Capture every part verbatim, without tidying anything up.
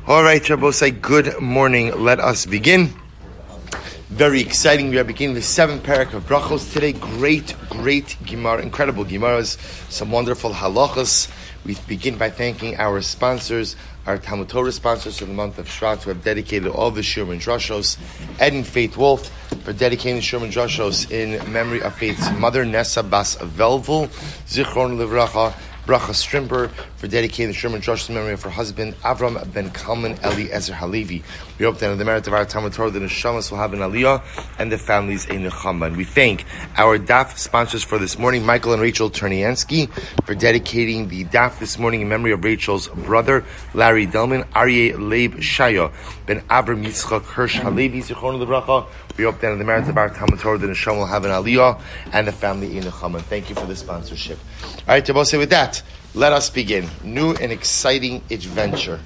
All right, Rabbosai, good morning. Let us begin. Very exciting. We are beginning the seventh parak of Brachos today. Great, great Gemara, incredible Gemaras, some wonderful halachas. We begin by thanking our sponsors, our Talmud Torah sponsors for the month of Shvat, who have dedicated all the Shiur and Drashos. Ed and Faith Wolf for dedicating the Shiur and Drashos in memory of Faith's mother, Nessa Bas Velvel, Zichron Livracha. Bracha Strimper for dedicating the Shiur and Drashos in memory of her husband, Avram ben Kalman Eliezer Halevi. We hope that in the merit of our Talmud Torah, the Neshamas will have an Aliyah and the families a Nechama. And we thank our Daf sponsors for this morning, Michael and Rachel Turniansky, for dedicating the Daf this morning in memory of Rachel's brother, Larry Delman, Aryeh Leib Shaya ben Avram Yitzchak Hirsch Halevi, Zichron Livracha. We hope that in the merit of our Talmud Torah, the Neshama will have an Aliyah and the family in Nechama. Thank you for the sponsorship. All right, Tabose, with that, let us begin. New and exciting adventure.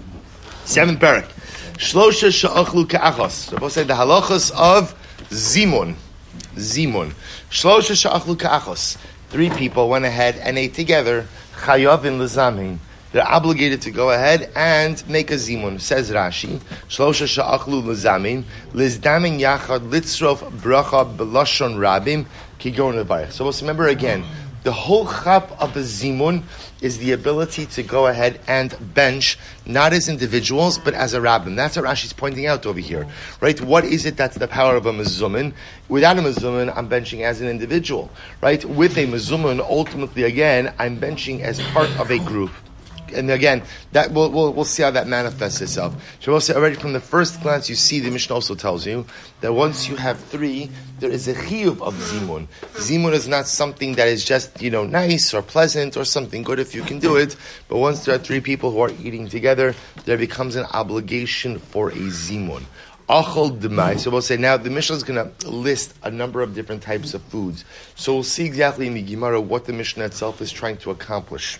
Seventh parak. Shlosha sha'achlu ka'achos. Tabose, the halachas of Zimun. Zimun. Shlosha sha'achlu ka'achos. Three people went ahead and ate together. Chayavin l'zamin. They're obligated to go ahead and make a zimun. Says Rashi, Shlosha sha'achlu l'zamin, l'zdamin yachad litzrof bracha b'lashon rabim kigon levarich. So let's remember again, the whole chap of a zimun is the ability to go ahead and bench, not as individuals, but as a rabbim. That's what Rashi's pointing out over here. Right? What is it that's the power of a mezumin? Without a mezumin, I'm benching as an individual. Right? With a mezumin, ultimately again, I'm benching as part of a group. And again, that we'll, we'll we'll see how that manifests itself. So we'll say already from the first glance, you see the Mishnah also tells you that once you have three, there is a chiyuv of zimun. Zimun is not something that is just, you know, nice or pleasant or something good if you can do it. But once there are three people who are eating together, there becomes an obligation for a zimun. Achol demai. So we'll say now the Mishnah is going to list a number of different types of foods. So we'll see exactly in the Gemara what the Mishnah itself is trying to accomplish.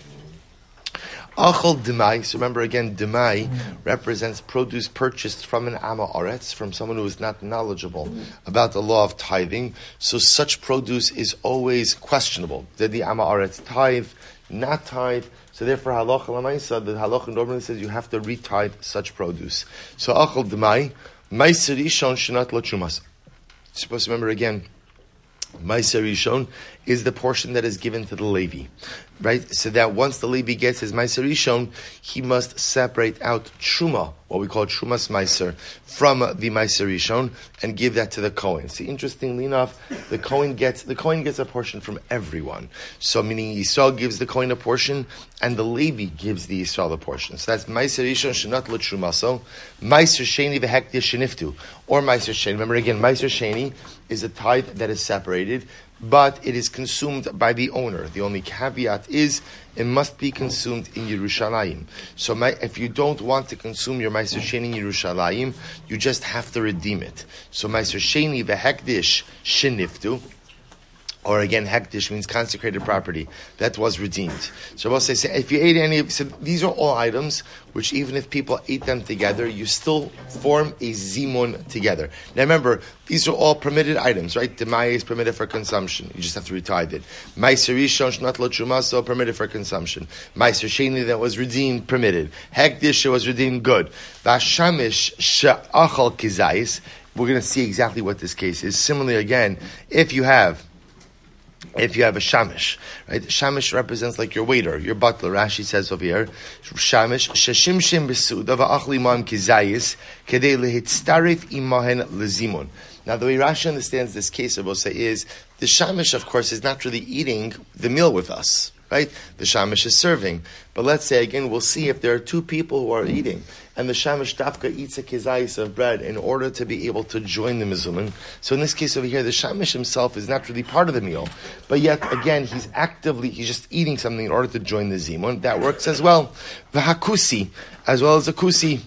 Achol demai. So remember again, demai represents produce purchased from an ama aretz, from someone who is not knowledgeable about the law of tithing. So such produce is always questionable. Did the ama aretz tithe? Not tithe? So therefore, halacha l'maisa, the halacha normally says you have to retithe such produce. So achol demai, ma'aser rishon shenat lo chumas. Supposed to remember again, ma'aser rishon is the portion that is given to the Levi. Right? So that once the Levi gets his Meiser Rishon, he must separate out Truma, what we call Trumas Meiser, from the Meiser Rishon, and give that to the Kohen. See, interestingly enough, the Kohen gets, the Kohen gets a portion from everyone. So meaning Yisrael gives the Kohen a portion, and the Levi gives the Yisrael a portion. So that's Meiser Rishon, Shenat Lo Trumaso, Meiser Sheni V'Hektir Sheniftu, or Meiser Sheni. Remember again, Meiser Sheni is a tithe that is separated, but it is consumed by the owner. The only caveat is it must be consumed in Yerushalayim. So my, if you don't want to consume your Meiser Sheni in Yerushalayim, you just have to redeem it. So Meiser Sheni v'hekdish sheniftu, or again, hekdish means consecrated property. That was redeemed. So we'll say, say if you ate any, so these are all items which even if people ate them together, you still form a zimun together. Now remember, these are all permitted items, right? Demai is permitted for consumption. You just have to retithe it. Meiser Rishon shnat lo trumaso, permitted for consumption. Meiser Sheni that was redeemed, permitted. Hekdish was redeemed, good. Vashamish she'achal kizayis. We're going to see exactly what this case is. Similarly, again, if you have If you have a shamish, right? Shamish represents like your waiter, your butler. Rashi says over here, shamish sheshimshim besuda va'achli ma'am kizayis kedei lehitztarif imahen lezimun. Now, the way Rashi understands this case of Osei is the shamish, of course, is not really eating the meal with us, right? The shamish is serving. But let's say again, we'll see if there are two people who are eating, and the shamish dafka eats a kizayis of bread in order to be able to join the mizumin. So in this case over here, the shamish himself is not really part of the meal, but yet again, he's actively, he's just eating something in order to join the zimun. That works as well. V'hakusi, as well as a kusi.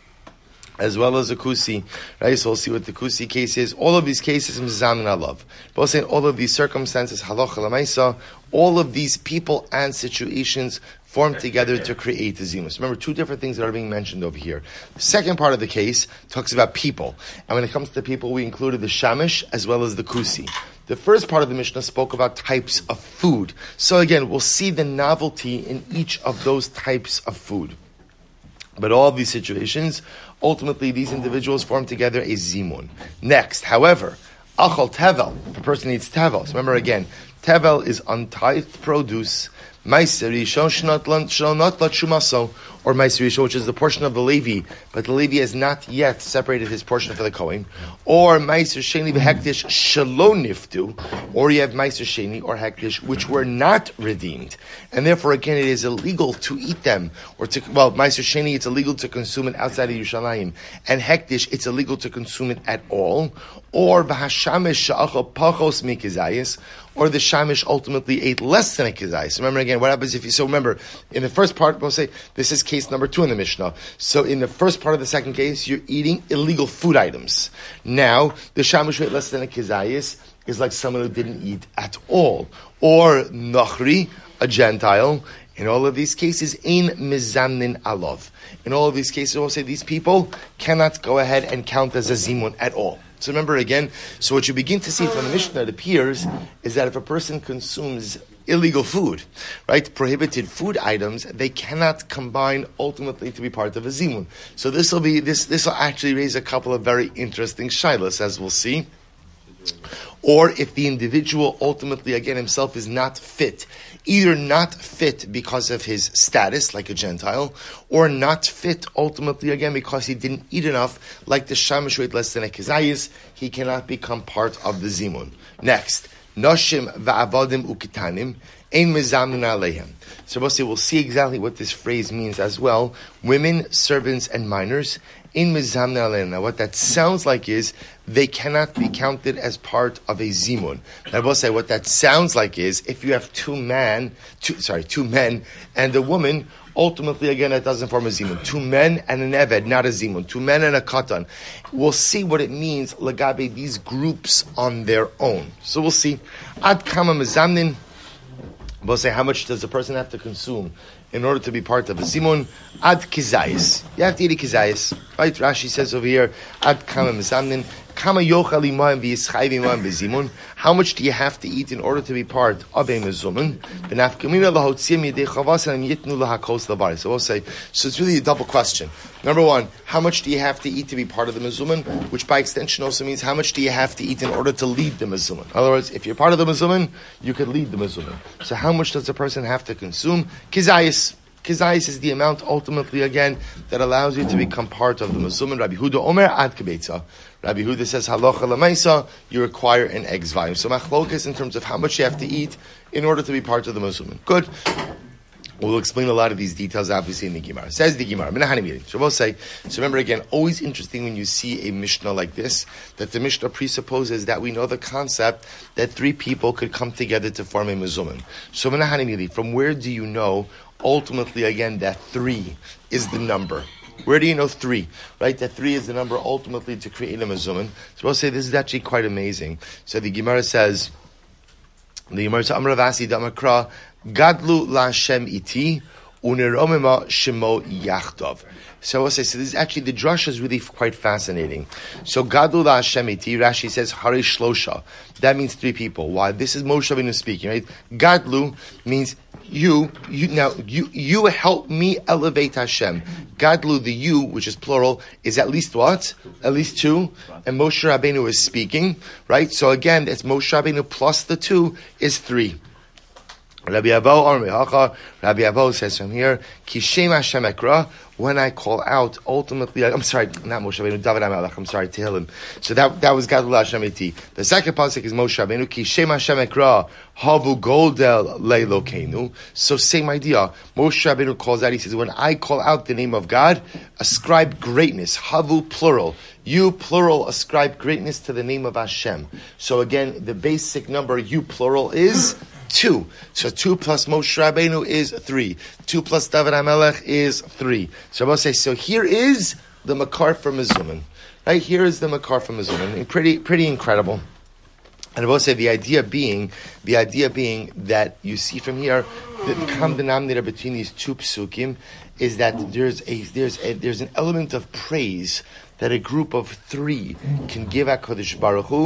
As well as a kusi, right? So we'll see what the kusi case is. All of these cases, mizamin alav. Both saying all of these circumstances, halacha l'maisa, all of these people and situations form together to create the zimus. Remember, two different things that are being mentioned over here. The second part of the case talks about people. And when it comes to people, we included the shamish as well as the kusi. The first part of the Mishnah spoke about types of food. So again, we'll see the novelty in each of those types of food. But all of these situations, ultimately these individuals form together a zimun. Next, however, achal tevel, if a person needs tevel, so remember again, tevel is untithed produce, meiser rishon shel not lat shumaso, or meiser rishon, which is the portion of the Levi, but the Levi has not yet separated his portion for the Kohen, or meiser sheni v'hektish shelo niftu, or you have meiser sheni or hektish, which were not redeemed, and therefore again it is illegal to eat them, or to, well, meiser sheni, it's illegal to consume it outside of Yerushalayim, and hektish, it's illegal to consume it at all, or v'hashamesh sha'achal pachos mikizayis, or the shamish ultimately ate less than a kizayis. So remember again, what happens if you, so remember, in the first part, we'll say, this is case number two in the Mishnah. So in the first part of the second case, you're eating illegal food items. Now, the shamish who ate less than a kizayis is like someone who didn't eat at all. Or nachri, a Gentile. In all of these cases, ein mizamnin alov. In all of these cases, we'll say these people cannot go ahead and count as a zimun at all. So remember again, so what you begin to see from the Mishnah, it appears, is that if a person consumes illegal food, right, prohibited food items, they cannot combine ultimately to be part of a zimun. So this will be, this, this will actually raise a couple of very interesting shilas, as we'll see. Or if the individual ultimately, again, himself is not fit, either not fit because of his status, like a Gentile, or not fit ultimately, again, because he didn't eat enough, like the shamish who ate less than a kizayis, he cannot become part of the zimun. Next, noshim va'avadim ukitanim, ein mezamin aleihem. So we'll see, we'll see exactly what this phrase means as well. Women, servants, and minors, in mizamna aleihem. Now what that sounds like is, they cannot be counted as part of a zimun. Now, I will say what that sounds like is if you have two men, two, sorry, two men and a woman, ultimately again it doesn't form a zimun. Two men and an eved, not a zimun. Two men and a katan. We'll see what it means lagabe these groups on their own. So we'll see. Ad kama mizamnin. We'll say how much does a person have to consume in order to be part of a zimun? Ad kizayis. You have to eat a kizayis. Right? Rashi says over here, ad kama mizamnin. Kama yochal imayim v'yischayv imayim b'zimun. How much do you have to eat in order to be part of a mezumun? V'nafkamina lahotzim yedei chavas and yitnu lahakos lavari. So we'll say, so it's really a double question. Number one, how much do you have to eat to be part of the mezumun? Which by extension also means how much do you have to eat in order to lead the mezumun? In other words, if you're part of the mezumun, you could lead the mezumun. So how much does a person have to consume? Kizayis. Kizayis is the amount ultimately again that allows you to become part of the mezumun. Rabbi Huda Omer ad kibetza. Rabbi Huda says halacha lemaisa, you require an egg's volume. So machlokas in terms of how much you have to eat in order to be part of the mezumun. Good. We'll explain a lot of these details obviously in the Gemara. Says the Gemara. So we'll say, so remember again, always interesting when you see a Mishnah like this, that the Mishnah presupposes that we know the concept that three people could come together to form a mezumun. So from where do you know ultimately again that three is the number? Where do you know three? Right? That three is the number ultimately to create a mezumun. So we'll say this is actually quite amazing. So the Gemara says, the Gemara says, Amar Ravasi Damakra, Gadlu la Shem iti, uneromima shemo yachtov. So we'll say, so this is actually, the drasha is really quite fascinating. So Gadlu la Shem iti, Rashi says, Hari Shlosha. That means three people. Why? This is Moshe Rabbeinu speaking, right? Gadlu means you, you, now, you, you help me elevate Hashem. Gadlu, the you, which is plural, is at least what? At least two. And Moshe Rabbeinu is speaking, right? So again, it's Moshe Rabbeinu plus the two is three. Rabbi Avo, Rabbi Avo says from here, Kishem Hashem Ekra, when I call out, ultimately, I'm sorry, not Moshe Rabbeinu, David HaMelech, I'm sorry, Tehillim. So that, that was Gadol Hashem Iti. The second pasuk is Moshe Rabbeinu, Kishem Hashem Ekra, Havu Goldel Leilokeinu. So same idea. Moshe Rabbeinu calls out, he says, when I call out the name of God, ascribe greatness, Havu plural. You plural ascribe greatness to the name of Hashem. So again, the basic number, you plural is two. So two plus Moshe Rabbeinu is three. Two plus David HaMelech is three. So I will say, so here is the Makar from Mezuman. Right? Here is the Makar from Mezuman. Pretty, pretty incredible. And I will say the idea being, the idea being that you see from here, the common denominator between these two psukim is that there's a, there's a, there's an element of praise that a group of three can give HaKadosh Baruch Hu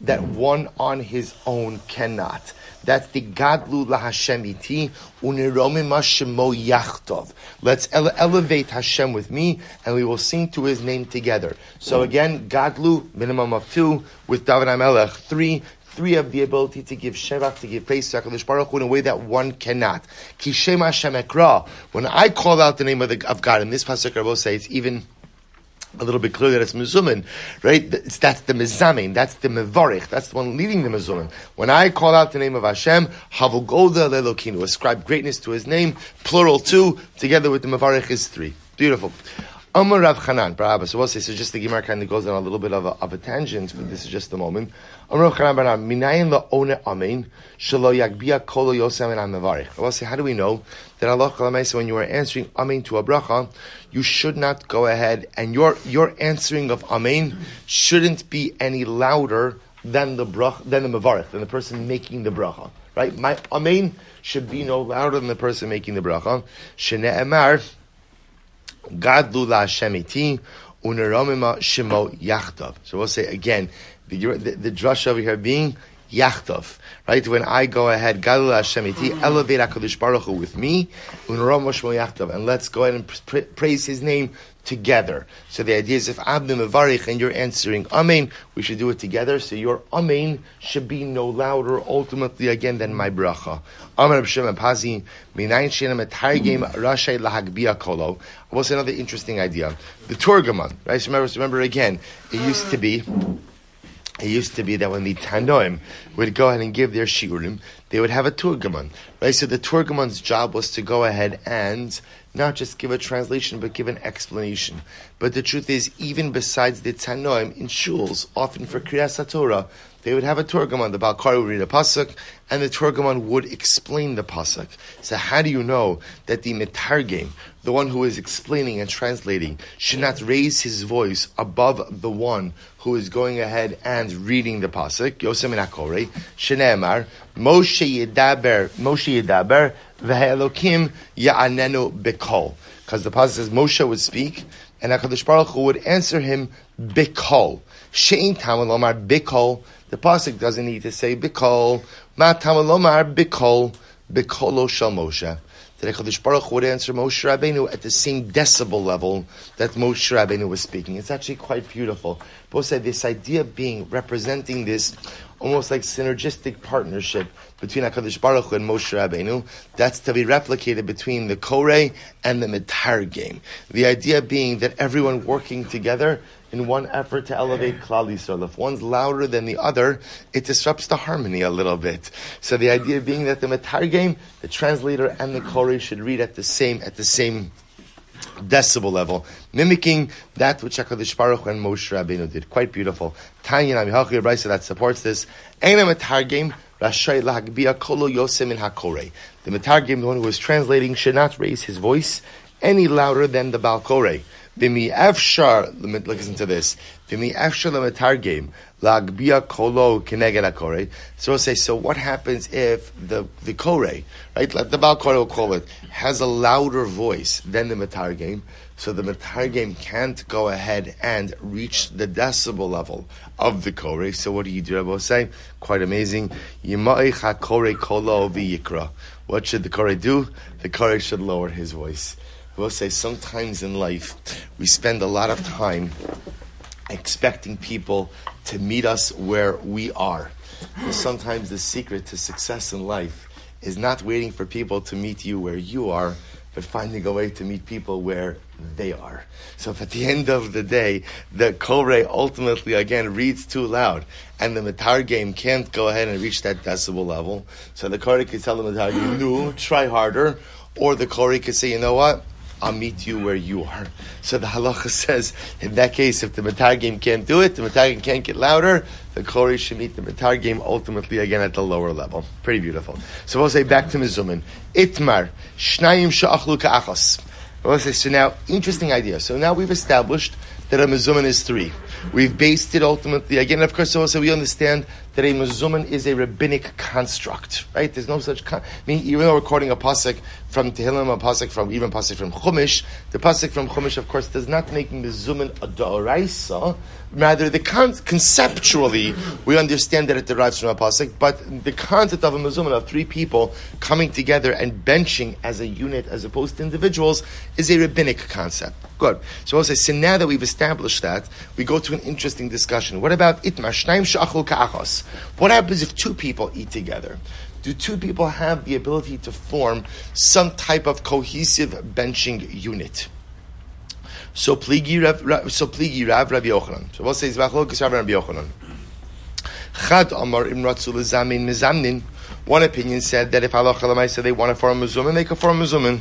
that one on his own cannot. That's the Gadlu LaHashem iti uniromim Shemo Yachtov. Let's ele- elevate Hashem with me, and we will sing to His name together. So again, Gadlu, minimum of two, with David HaMelech, three. Three have the ability to give Shevach, to give praise to HaKadosh Baruch Hu in a way that one cannot. Ki Shema Hashem Ekra. When I call out the name of, the, of God, in this pasuk I will say it's even a little bit clear that it's mezumin, right? It's, that's the mezamin, that's the mevarich, that's the one leading the mezumin. When I call out the name of Hashem, havugoda lelokinu, ascribe greatness to His name, plural two, together with the mevarich is three. Beautiful. Amar Rav Chanan, perhaps. So we'll say, so just the Gemara kind of goes on a little bit of a, of a tangent, but this is just the moment. Amar Rav Chanan, Baran, minayin la'one amen, shelo yagbia kolo yosem and mevarich. We'll say, how do we know that Allah Chalamaysa, when you are answering amen to a bracha, you should not go ahead, and your your answering of amen shouldn't be any louder than the brach, than the mevarich, than the person making the bracha, right? My amen should be no louder than the person making the bracha. Shene'emar, Gadlu LaHashem iti uneromima Shemo Yachtov. So we'll say again, the, the, the drush over here being Yachtov, right? When I go ahead, Gadlu LaHashem iti, elevate HaKadosh Baruch Hu with me, uneromima Shemo Yachtov, and let's go ahead and pra- praise His name together. So the idea is, if Abdu Mevarich and you're answering Amen, we should do it together. So your Amen should be no louder, ultimately, again, than my bracha. Amar B'Shem Pazi, Minayin Shenem Etargem Rashay Lahagbia Kolo. I will say another interesting idea. The Turgaman, right? So remember, remember again, it used to be, it used to be that when the Tanoim would go ahead and give their shiurim, they would have a Turgaman, right? So the Turgaman's job was to go ahead and not just give a translation, but give an explanation. But the truth is, even besides the Tanoim, in shuls, often for Kriyas HaTorah, they would have a Turgaman. The Balkari would read a pasuk, and the Turgaman would explain the pasuk. So how do you know that the Metargem, the one who is explaining and translating, should not raise his voice above the one who is going ahead and reading the pasuk? Yosem and HaKorei, Shene'emar, Moshe Yedaber, Moshe Yedaber, V'Elokim Ya'anenu B'Kol. Because the pasuk says Moshe would speak, and HaKadosh Baruch Hu would answer him B'Kol. She'in Tamal Omar B'Kol. The pasuk doesn't need to say B'Kol. Ma Tamal Omar B'Kol. B'Kolo Shel Moshe. That HaKadosh Baruch Hu would answer Moshe Rabbeinu at the same decibel level that Moshe Rabbeinu was speaking. It's actually quite beautiful. Both say this idea being representing this almost like synergistic partnership between HaKadosh Baruch Hu and Moshe Rabbeinu, that's to be replicated between the Korei and the Metargem. The idea being that everyone working together in one effort to elevate Klal Yisrael. If one's louder than the other, it disrupts the harmony a little bit. So the idea being that the Metargem, the translator, and the Korei should read at the same at the same decibel level, mimicking that which HaKadosh Baruch Hu and Moshe Rabbeinu did. Quite beautiful. Tanya Namihachi Brisa that supports this. Eina Metargem Rashai Lahagbia Kolo Yosem in HaKorei. The Metargem, the one who is translating, should not raise his voice any louder than the Baal Korei. V'mi efshar, listen to this. V'mi efshar lemetargem lagbia kolo keneged hakorei. So we'll say, so what happens if the the korei, right? Like the Baal Korei will call it, has a louder voice than the metargem, so the metargem can't go ahead and reach the decibel level of the korei. So what do you do? I will say, quite amazing. Yima'ich hakorei kolo v'yikra. What should the korei do? The korei should lower his voice. We'll say sometimes in life we spend a lot of time expecting people to meet us where we are. But sometimes the secret to success in life is not waiting for people to meet you where you are, but finding a way to meet people where they are. So if at the end of the day, the Korei ultimately, again, reads too loud, and the Metargem can't go ahead and reach that decibel level, so the Korei can tell the Metargem, no, try harder, or the Korei can say, you know what? I'll meet you where you are. So the halacha says, in that case, if the Metargem can't do it, the Metargem can't get louder, the Korei should meet the Metargem ultimately again at the lower level. Pretty beautiful. So we'll say back to Mizumin. Itmar, Shnayim Sha'achlu Ka'achas. We'll say, so now, interesting idea. So now we've established that a Mizumin is three. We've based it ultimately, again, of course, also we understand that a mezuman is a rabbinic construct, right? There's no such, con- I mean, even though we're quoting a pasuk from Tehillim, a pasuk from, even a pasuk from Chumash, the pasuk from Chumash, of course, does not make mezuman a da'oraisa. Rather, the con- conceptually, we understand that it derives from a pasuk, but the concept of a mezuman, of three people coming together and benching as a unit as opposed to individuals, is a rabbinic concept. Good. So I'll say, so now that we've established that, we go to an interesting discussion. What about itmar shnayim she'achlu ka'achos? What happens if two people eat together? Do two people have the ability to form some type of cohesive benching unit? So pligi Rav, so pligi Rav Rabbi Yochanan. So we'll say Zvachlokas Rav Rabbi Yochanan. Chad Amar Imratzu Lezamin Mizamnin. One opinion said that if halacha l'maisa they want to form a mezuman, they can form a mezuman.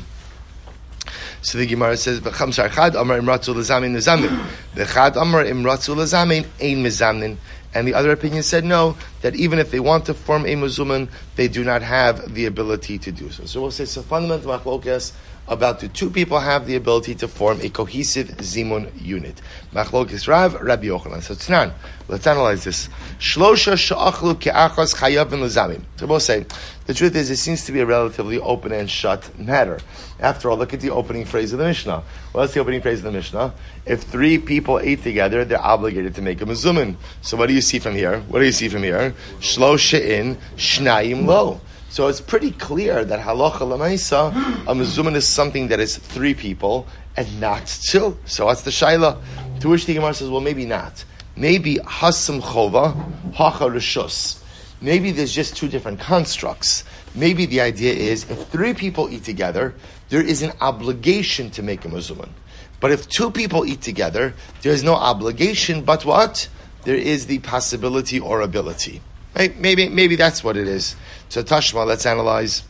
So the Gemara says, "B'cham shar chad amar imratzu lezamin mezamin, the chad amar imratzu lezamin ein mezamin." And the other opinion said no, that even if they want to form a mezuman, they do not have the ability to do so. So we'll say, so fundamental machlokas about do two people have the ability to form a cohesive zimun unit. Machlokas Rav, Rabbi Yochanan. So Tznan, let's analyze this. Shlosha she'achlu ke'achos chayavin lezamin. So we'll say, the truth is, it seems to be a relatively open and shut matter. After all, look at the opening phrase of the Mishnah. What's the opening phrase of the Mishnah? If three people ate together, they're obligated to make a mezuman. So what do you see from here? What do you see from here? Shlo she'in, shnayim lo. So it's pretty clear that halacha l'maisa, a mezuman is something that is three people and not two. So what's the shaila? To which the Gemara says, well, maybe not. Maybe hasam chova, hacha rishus. Maybe there's just two different constructs. Maybe the idea is if three people eat together, there is an obligation to make a mezuman. But if two people eat together, there is no obligation, but what? There is the possibility or ability. Right? Maybe maybe that's what it is. So Tashma, let's analyze.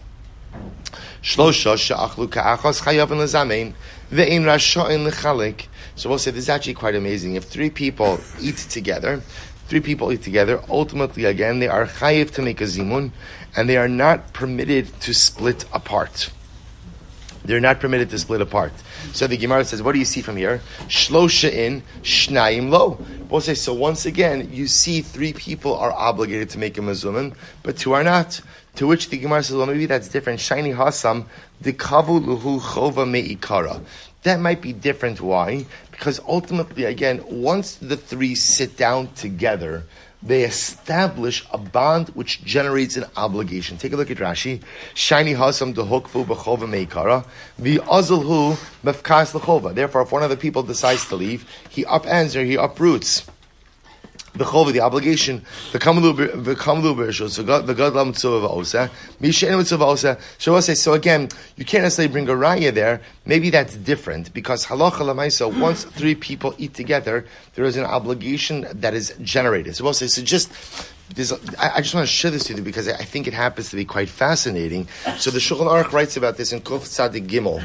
Shlosha she'achlu ka'achos chayavin lezamein ve'ein rasha'in lechalek. So we'll say this is actually quite amazing. If three people eat together, three people eat together, ultimately again they are chayiv to make a zimun, and they are not permitted to split apart. They're not permitted to split apart. So the Gemara says, what do you see from here? Shlosha in, shnayim lo. We'll say, so once again, you see three people are obligated to make a mezuman, but two are not. To which the Gemara says, well, maybe that's different. Shiny hasam, dikavu luhu chova me'ikara. That might be different. Why? Because ultimately, again, once the three sit down together, they establish a bond which generates an obligation. Take a look at Rashi. Shiny hasam dehokvu b'chova meikara v'azalhu mefkas l'chova. Therefore, if one of the people decides to leave, he upends or he uproots the chova, the obligation, the kamalu b'rishos, the gadlam tzuvah v'osa, mishein tzuvah osa. So we'll say, so again, you can't necessarily bring a raya there. Maybe that's different because halacha l'maisa, once three people eat together, there is an obligation that is generated. So we'll say, so just, there's, I, I just want to share this with you because I think it happens to be quite fascinating. So the Shulchan Aruch writes about this in Kuf Tzadik Gimel.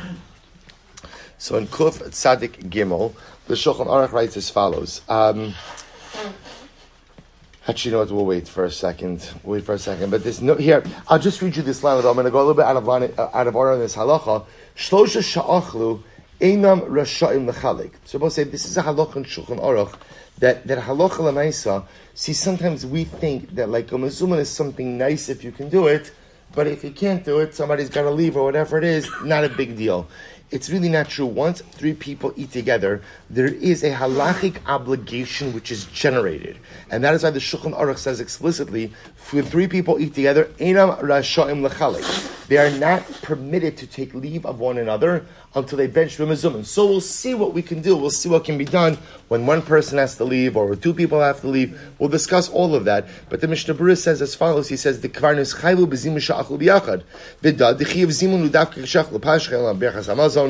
So in Kuf Tzadik Gimel, the Shulchan Aruch writes as follows. Um, Actually, you know what? We'll wait for a second. We'll wait for a second. But there's no here. I'll just read you this line. I'm going to go a little bit out of line, uh, out of order on this halacha. Shlosha sha'achlu einam rasha'im lechalik. So we'll say this is a halacha in Shulchan Aruch that that halacha l'maisa. See, sometimes we think that like a mezuman is something nice if you can do it, but if you can't do it, somebody's got to leave or whatever it is. Not a big deal. It's really not true. Once three people eat together, there is a halachic obligation which is generated. And that is why the Shulchan Aruch says explicitly, when three people eat together, Einam rasha'im lechalik. They are not permitted to take leave of one another until they bench b'mezuman. So we'll see what we can do. We'll see what can be done when one person has to leave or two people have to leave. We'll discuss all of that. But the Mishnah Berurah says as follows. He says, the kvarnus chayvu b'zimun sha'achlu b'yachad. V'da, d'chiyav zimun l'davka k'shach l'pashchel l'berchas hamazon.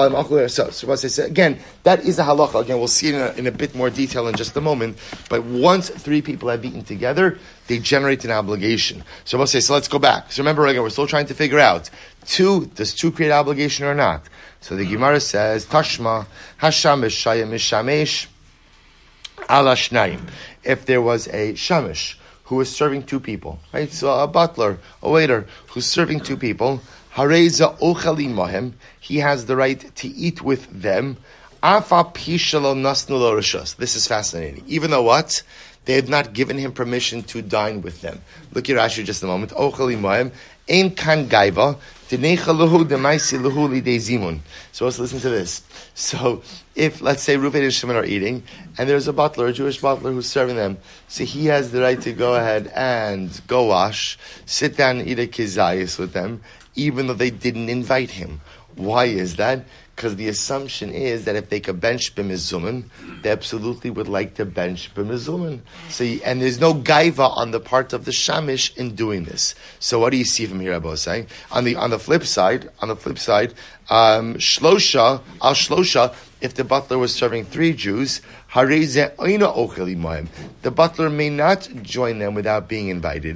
So again, that is a halacha. Again, we'll see it in a, in a bit more detail in just a moment. But once three people have eaten together, they generate an obligation. So we'll say, so let's go back. So remember, again, we're still trying to figure out, two, does two create obligation or not? So the Gemara says, Tashma, Hashamish Shayim Mishamesh Ala Shnayim. If there was a Shamish who is serving two people, right? So a butler, a waiter, who's serving two people, Hareza Ochalim Mahem, he has the right to eat with them. Afa Pishalo Nasnulo Rishos. This is fascinating. Even though what? They had not given him permission to dine with them. Look at Rashi just a moment. Ochel imoim, ein kan gaiva, dinecha lahu demaisi lahu lidei zimun. So let's listen to this. So if, let's say, Reuven and Shimon are eating, and there's a butler, a Jewish butler who's serving them, so he has the right to go ahead and go wash, sit down and eat a kizayis with them, even though they didn't invite him. Why is that? Because the assumption is that if they could bench b'mizuman, they absolutely would like to bench b'mizuman. So, and there's no gaiva on the part of the shamish in doing this. So, what do you see from here, Abba saying? On the on the flip side, on the flip side, um, shlosha al shlosha. If the butler was serving three Jews, the butler may not join them without being invited.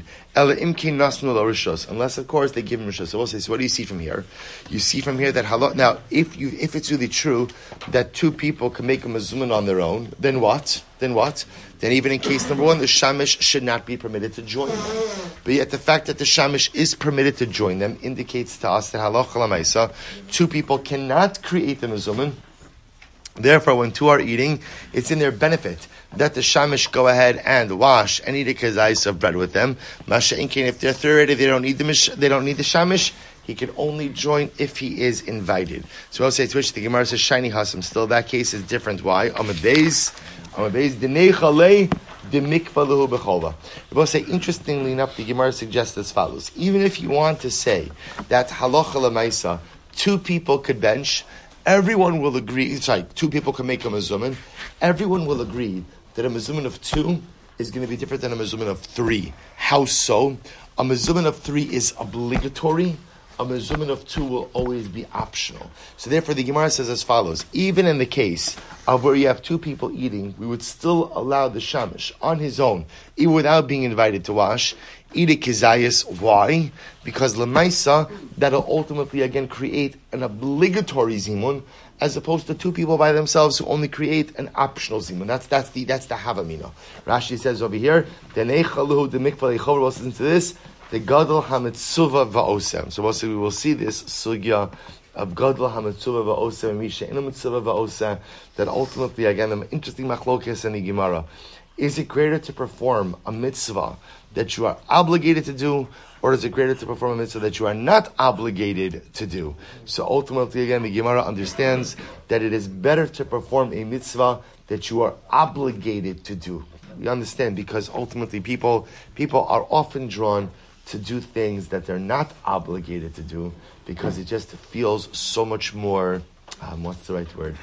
Unless, of course, they give him rishos. So we'll say, so what do you see from here? You see from here that halal. Now, if you if it's really true that two people can make a mezuzah on their own, then what? Then what? Then even in case number one, the shamish should not be permitted to join them. But yet the fact that the shamish is permitted to join them indicates to us that halacha l'maisa, two people cannot create the mezuzah. Therefore, when two are eating, it's in their benefit that the shamish go ahead and wash and eat a kazais of bread with them. Masha inkin, if they're thirty, they don't need the mish, they don't need the shamish. He can only join if he is invited. So I'll say to which the Gemara says shiny hasam. Still, that case is different. Why? Amadeis, amadeis denechalei demikvaluhu bechova. We'll say interestingly enough, the Gemara suggests as follows: even if you want to say that halacha l'maisa, two people could bench. Everyone will agree, it's like two people can make a mezumin. Everyone will agree that a mezumin of two is going to be different than a mezumin of three. How so? A mezumin of three is obligatory. A mezumin of two will always be optional. So therefore the Gemara says as follows: even in the case of where you have two people eating, we would still allow the shamish on his own, even without being invited to wash, eat a kizayis. Why? Because lemaisa, that'll ultimately again create an obligatory zimun, as opposed to two people by themselves who only create an optional zimun. That's that's the that's the havamina. Rashi says over here, deneichaluhu demikval eichover. Listen to this: the gadol hametzuva va'osem. So also we will see this sugya of gadol hametzuva va'osem misha ina metzuva va'osem. That ultimately again an interesting machlokes in the Gemara. Is it greater to perform a mitzvah that you are obligated to do, or is it greater to perform a mitzvah that you are not obligated to do? So ultimately, again, the Gemara understands that it is better to perform a mitzvah that you are obligated to do. You understand? Because ultimately people people are often drawn to do things that they're not obligated to do because it just feels so much more, um, what's the right word?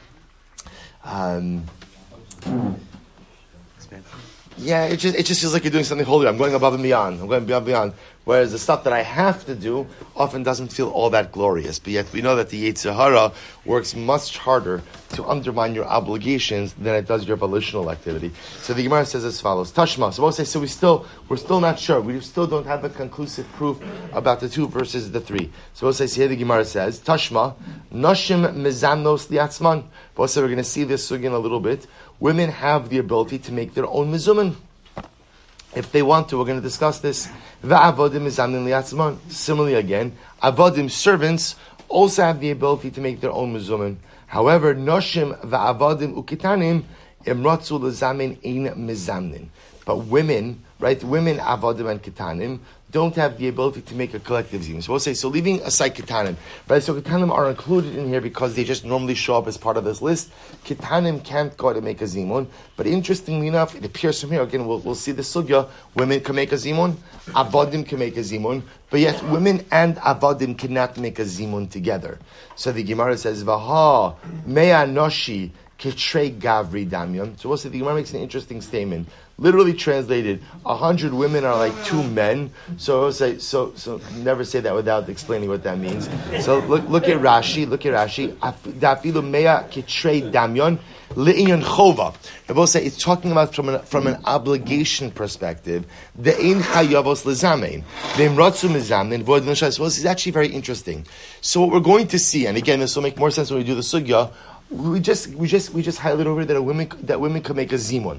Um... Yeah, it just it just feels like you're doing something holy. I'm going above and beyond. I'm going above and beyond. Whereas the stuff that I have to do often doesn't feel all that glorious. But yet we know that the Yetzer Hara works much harder to undermine your obligations than it does your volitional activity. So the Gemara says as follows: Tashma. So we'll say, so we still we're still not sure. We still don't have a conclusive proof about the two versus the three. So we'll say, so here the Gemara says, Tashma, Nashim mezamnos liatzman. We'll say we're going to see this again a little bit. Women have the ability to make their own mezumin. If they want to, we're going to discuss this. Va'avodim mizamnin liatzman. Similarly again, avodim, servants, also have the ability to make their own mezumin. However, noshim va'avodim ukitanim imratzu lezamin ein mizamnin. But women, right, women avodim and kitanim, don't have the ability to make a collective zimun. So we'll say, so leaving aside kitanim, right? So kitanim are included in here because they just normally show up as part of this list. Kitanim can't go to make a zimun, but interestingly enough, it appears from here, again, we'll, we'll see the sugya, women can make a zimun, avodim can make a zimun, but yet women and avodim cannot make a zimun together. So the Gemara says, Vaha mea noshi kitrei gavri damyon. So we'll say the Gemara makes an interesting statement. Literally translated, a hundred women are like two men. So I'll say, so so never say that without explaining what that means. So look look at Rashi. Look at Rashi. Dafilu mea kitrei damyon le'inyan chova. I will say it's talking about from an from an obligation perspective. The ein chayavos lezamein ve'imratzu mezamin v'od v'nashas. Well, this is actually very interesting. So what we're going to see, and again, this will make more sense when we do the sugya. We just we just we just highlight over that a women that women can make a zimun.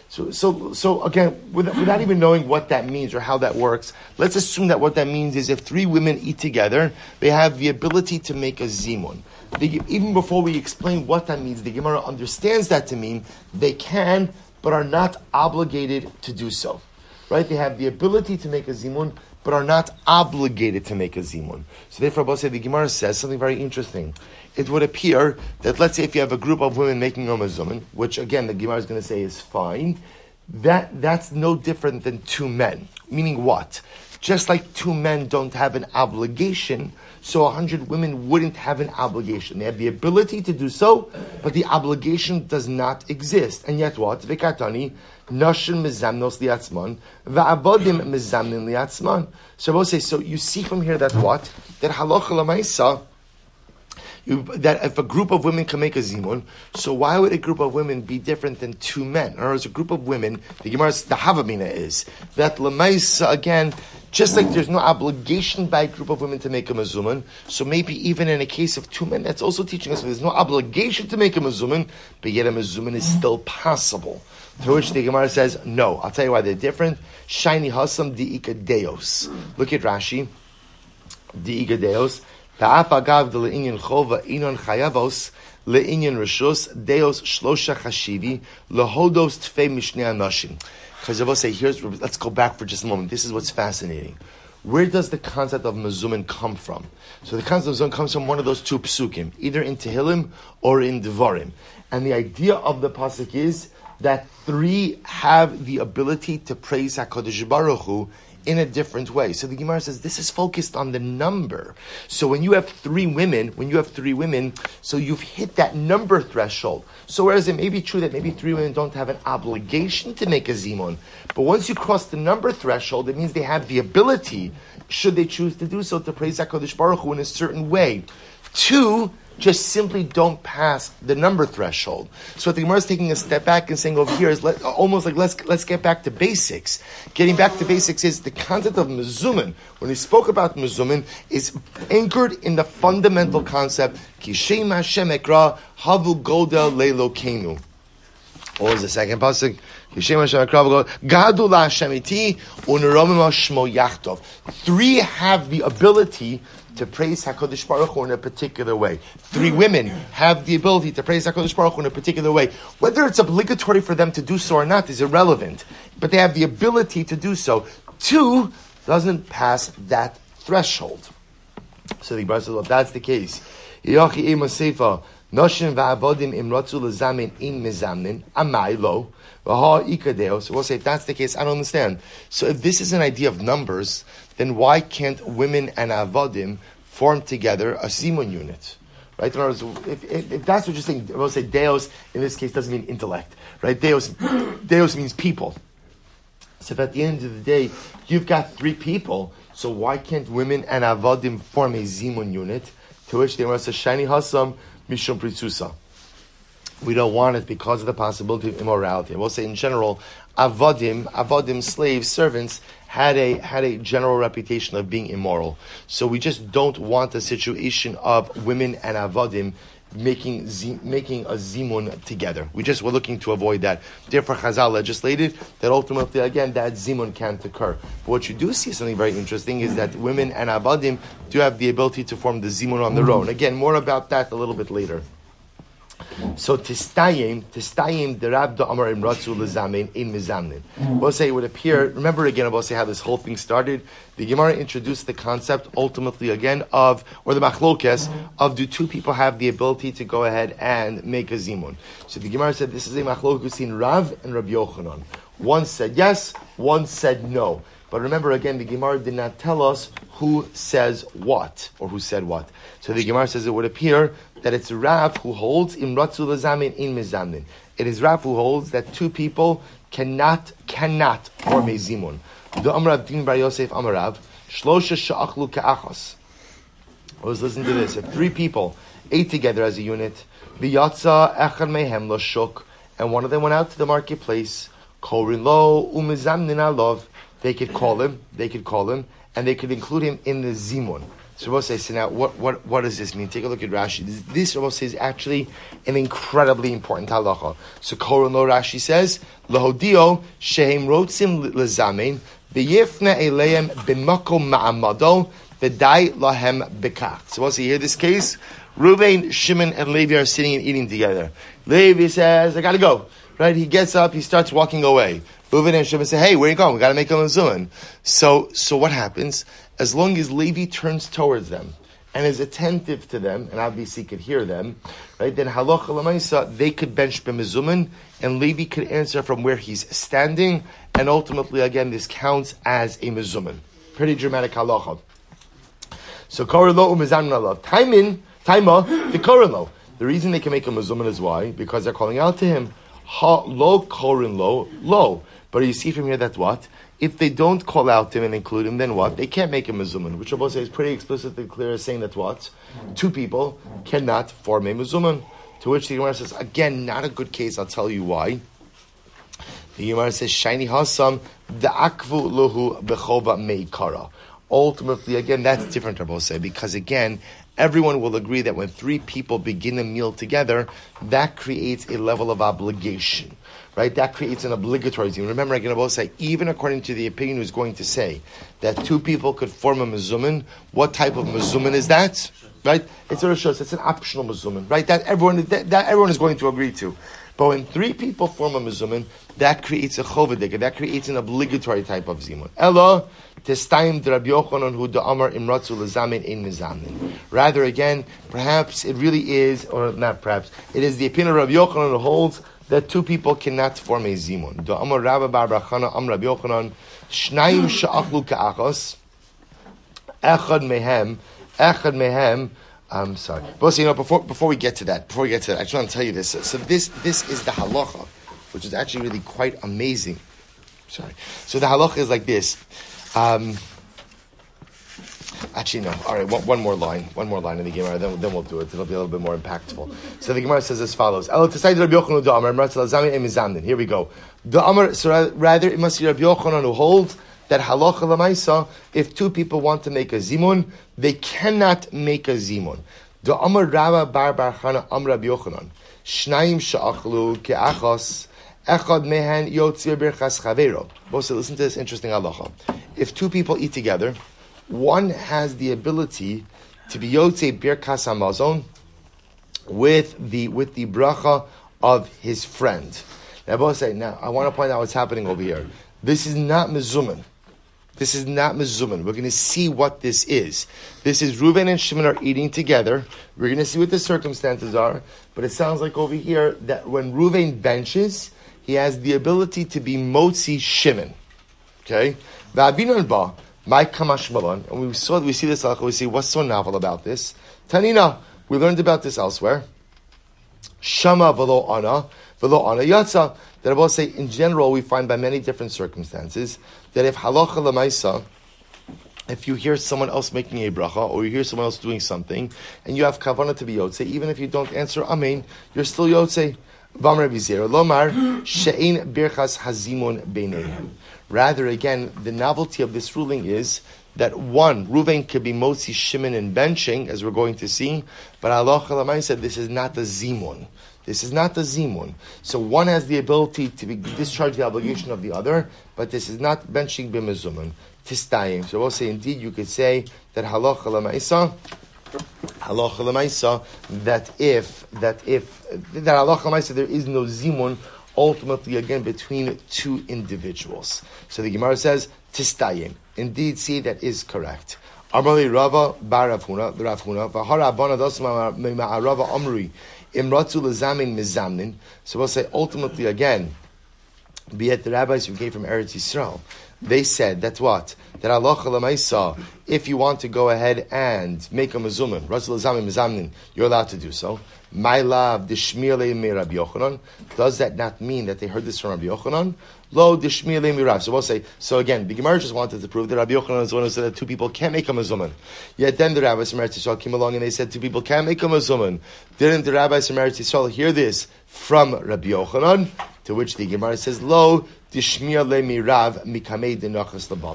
So, so, so again, without, without even knowing what that means or how that works, let's assume that what that means is if three women eat together, they have the ability to make a zimun. The, even before we explain what that means, the Gemara understands that to mean they can, but are not obligated to do so. Right? They have the ability to make a zimun, but are not obligated to make a zimun. So therefore, Abba said, the Gemara says something very interesting. It would appear that, let's say, if you have a group of women making a mazumin, which again the Gemara is going to say is fine, that that's no different than two men. Meaning what? Just like two men don't have an obligation, so a hundred women wouldn't have an obligation. They have the ability to do so, but the obligation does not exist. And yet what? V'katani, Nashim mizamnos liatzman, va'avodim mizamnin liatzman. So I will say, so you see from here that what? That halacha l'maisa, You, that if a group of women can make a zimun, so why would a group of women be different than two men? In other words, a group of women, the Gemara's, the Havamina is, that Lamaisa, again, just like there's no obligation by a group of women to make a mazuman, so maybe even in a case of two men, that's also teaching us that there's no obligation to make a mazuman, but yet a mazuman is still possible. To which the Gemara says, no. I'll tell you why they're different. Shiny hasam di'ika deos. Look at Rashi. Di'ika deos. Ta'af agav de le'inyan chova inon chayavos le'inyan rishus deos shlosha chashivi lehodos tfei mishnei anashim. Because I will say, here's, let's go back for just a moment. This is what's fascinating. Where does the concept of mezumin come from? So the concept of mezumin comes from one of those two psukim, either in Tehillim or in Devarim. And the idea of the pasuk is that three have the ability to praise HaKadosh Baruch Hu in a different way. So the Gemara says this is focused on the number. So when you have three women, when you have three women, so you've hit that number threshold. So whereas it may be true that maybe three women don't have an obligation to make a zimun, but once you cross the number threshold, it means they have the ability, should they choose to do so, to praise HaKadosh Baruch Hu in a certain way. Two just simply don't pass the number threshold. So what the Gemara is taking a step back and saying over here is let, almost like let's let's get back to basics. Getting back to basics is the concept of mezumin. When he spoke about mezumin, is anchored in the fundamental concept Kishem Hashem Ekra Havu Goda Leilokenu. What was the second pasuk? Kishem Hashem Ekra Gadu La Hashem Iti Uneramim Shmo Yachtov. Three have the ability to praise HaKadosh Baruch Hu in a particular way. Three women have the ability to praise HaKadosh Baruch Hu in a particular way. Whether it's obligatory for them to do so or not is irrelevant, but they have the ability to do so. Two doesn't pass that threshold. So the Gemara says, well, if that's the case, Noshin va'avodim imratzu lezamin in mezamnin amai lo v'ha ikadeo. So we'll say if that's the case, I don't understand. So if this is an idea of numbers, then why can't women and avodim form together a zimun unit? Right? In other words, if, if, if that's what you're saying, we'll say deos in this case doesn't mean intellect. Right? Deos, deos means people. So if at the end of the day you've got three people, so why can't women and avodim form a zimun unit? To which they want to say shiny hasam mishum pritzusa. We don't want it because of the possibility of immorality. I will say in general, avodim, avodim, slaves, servants, had a had a general reputation of being immoral. So we just don't want a situation of women and avodim making z, making a zimun together. We just were looking to avoid that. Therefore, Chazal legislated that ultimately, again, that zimun can't occur. But what you do see, something very interesting, is that women and avodim do have the ability to form the zimun on their own. Again, more about that a little bit later. So tistayim, tistayim derabda amar imratzu lezamin in mizamnin. We'll say it would appear. Remember again, we'll say how this whole thing started. The Gemara introduced the concept, ultimately again, of or the machlokes of do two people have the ability to go ahead and make a zimun? So the Gemara said this is a machlokes between Rav and Rabbi Yochanan. One said yes, one said no. But remember again, the Gemara did not tell us who says what, or who said what. So the Gemara says it would appear that it's Rav who holds imratzu lezamin in mizamnin. It is Rav who holds that two people cannot, cannot form a zimun. The Amrav Din Bar Yosef Amarav, Shlosha Sha'achlu Ka'achos. Let's listen to this. If three people ate together as a unit, V'yatza Echad Mehem Lo Shuk, and one of them went out to the marketplace, Korin Lo Umizamnin Alov, they could call him, they could call him, and they could include him in the zimun. So Rabbi says, so now what, what, what does this mean? Take a look at Rashi. This, this Rabbi says, is actually an incredibly important halacha. So Koran Lo Rashi says, Lahodio shehem rotzim lezamein v'yifna eleim b'makom ma'amado v'dai lahem bekach. So once you hear this case, Reuven, Shimon, and Levi are sitting and eating together. Levi says, I gotta go. Right? He gets up, he starts walking away. Reuven and Shimon say, hey, where are you going? We gotta make a mezuzah. So, so what happens? As long as Levi turns towards them and is attentive to them, and obviously could hear them, right? Then halacha l'maisa, they could bench b'mezuman, and Levi could answer from where he's standing, and ultimately, again, this counts as a mezuman. Pretty dramatic halacha. So koren lo u'mezamnin alav. Taimin, taima, the koren lo. The reason they can make a mezuman is why? Because they're calling out to him. Ha lo koren lo, lo. But you see from here that what? If they don't call out him and include him, then what? They can't make a mezuman, which Rabbi says is pretty explicitly clear, saying that what? Two people cannot form a mezuman. To which the Gemara says, again, not a good case, I'll tell you why. The Gemara says, Shiny Hasam, da'akvu luhu bechoba meikara. Ultimately, again, that's different, Rabbi say, because again, everyone will agree that when three people begin a meal together, that creates a level of obligation. Right, that creates an obligatory zimon. Remember, I'm going to say, even according to the opinion who's going to say that two people could form a mezuman, what type of mezuman is that? Right, it's a rishos. It's an optional mezuman. Right, that everyone that, that everyone is going to agree to. But when three people form a mezuman, that creates a chovadik. That creates an obligatory type of zimon. Ella testaim de Rabbi Yochanan hu da'amar imratzu lezamin ein mezamin. Rather, again, perhaps it really is, or not perhaps, it is the opinion of Rabbi Yochanan who holds that two people cannot form a zimun. Do Amar Rabba Bar Brachana Am Rabbi Yochanan Shnayim Sha'achlu Ka'achos Echad Mehem Echad Mehem. I'm sorry, but you know before before we get to that, before we get to that, I just want to tell you this. So, so this this is the halacha, which is actually really quite amazing. Sorry. So the halacha is like this. Um, Actually, no. All right, one, one more line. One more line in the Gemara, then, then we'll do it. It'll be a little bit more impactful. So the Gemara says as follows. Here we go. So rather, it must be Rabbi Yochanan who holds that halacha l'maisa, if two people want to make a zimun, they cannot make a zimun. The Amar Rava Bar Bar Chana Am Rabbi Yochanan. Shnayim sha'achlu ke'achos. Echad mehen yotzir birchas chavero. Both listen to this interesting halacha. If two people eat together, one has the ability to be Yotzei Birkas Hamazon with the with the bracha of his friend. Now, both say, now I want to point out what's happening over here. This is not mezuman. This is not mezuman. We're going to see what this is. This is Reuven and Shimon are eating together. We're going to see what the circumstances are. But it sounds like over here that when Reuven benches, he has the ability to be Motzi Shimon. Okay? V'abinon ba. My Kamash Malon, and we saw we see this we see what's so novel about this. Tanina, we learned about this elsewhere. Shama v'lo ana, v'lo ana yatsa. That I will say, in general, we find by many different circumstances that if halacha l'maisa, if you hear someone else making a bracha, or you hear someone else doing something, and you have kavanah to be yotze, even if you don't answer amen, you're still yotze. V'amar b'zera lomar she'ein birchas hazimun beineihem. Rather, again, the novelty of this ruling is that one, Reuven could be Motzi Shimon in benching, as we're going to see, but Allah Chalamai said this is not the Zimun. This is not the Zimun. So one has the ability to be, discharge the obligation of the other, but this is not benching b'mezuman. Tistayim. So we'll say, indeed, you could say that Halacha Lamaisa, Halacha Lamaisa, that if, that if, that Halacha Lamaisa, there is no Zimun, ultimately, again, between two individuals. So the Gemara says, Tistayim. Indeed, see, that is correct. Amali Rava Bar Rav Huna, the Rav Huna, V'hara Abana Dasma Rava Amri, Imratzu Lezamin Mizamnin. So we'll say, ultimately, again, be it the rabbis who came from Eretz Yisrael, they said that what? That Allah Lamaisa, if you want to go ahead and make a mezuman, Rasul Lezamin Mizamnin, you're allowed to do so. My love, Dishmile me Rabbi Yochanan. Does that not mean that they heard this from Rabbi Yochanan? Lo Dishmile me Rav. So we'll say, so again, the Gemara just wanted to prove that Rabbi Yochanan is the one who said that two people can't make a mezuman. Yet then the rabbis from Eretz Yisrael came along and they said two people can't make a mezuman. Didn't the rabbis from Eretz Yisrael hear this from Rabbi Yochanan? To which the Gemara says, Lo Dishmile me Rav mikamei denachas lababel.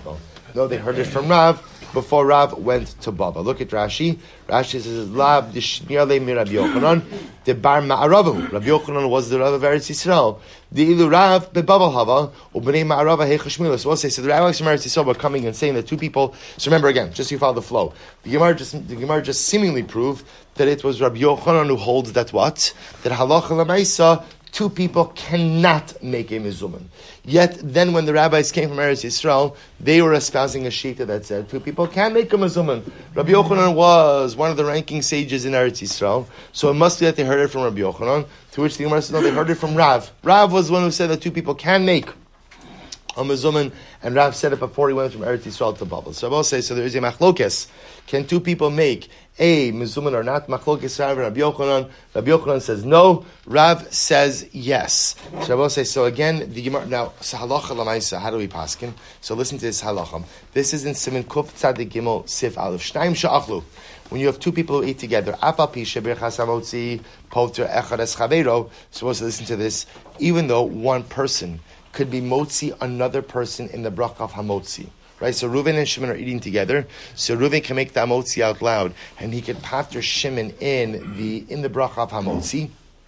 No, they heard it from Rav before Rav went to Bava. Look at Rashi. Rashi says, Lav dishmiale mi Rabbi Yochanan, de bar ma'aravahu. Rabbi Yochanan was the Rav of Eretz Yisrael. The ilu Rav bebaval hava, ubnei ma'arava heichashmila. So we'll say, so the rabbis from Eretz Yisrael were coming and saying that two people, so remember again, just so you follow the flow. The Gemara just, the Gemara just seemingly proved that it was Rabbi Yochanan who holds that what? That halacha l'maisa, two people cannot make a mizuman. Yet, then when the rabbis came from Eretz Yisrael, they were espousing a shita that said two people can make a mizuman. Rabbi Yochanan was one of the ranking sages in Eretz Yisrael, so it must be that they heard it from Rabbi Yochanan, to which the Gemara says, no, they heard it from Rav. Rav was the one who said that two people can make a mizuman, and Rav said it before he went from Eretz Yisrael to Babel. So I will say, so there is a machlokes. Can two people make a mizuman or not? Machlokes Rav and Rabbi Yochanan. Rabbi Yochanan says no. Rav says yes. So I will say, so again, the Gemara, now, so halacha l'maisa, how do we paskin? So listen to this halacha. This is in Siman Kuf Tzadik Gimel Sif Aleph. Shnaim she'achlu. When you have two people who eat together, Apa pi shebirchas hamotzi poter echad es chaveiro. Supposed to listen to this. Even though one person could be motzi another person in the bracha of hamotzi. Right? So Reuven and Shimon are eating together. So Reuven can make the hamotzi out loud, and he could pater Shimon in the in the bracha of hamotzi.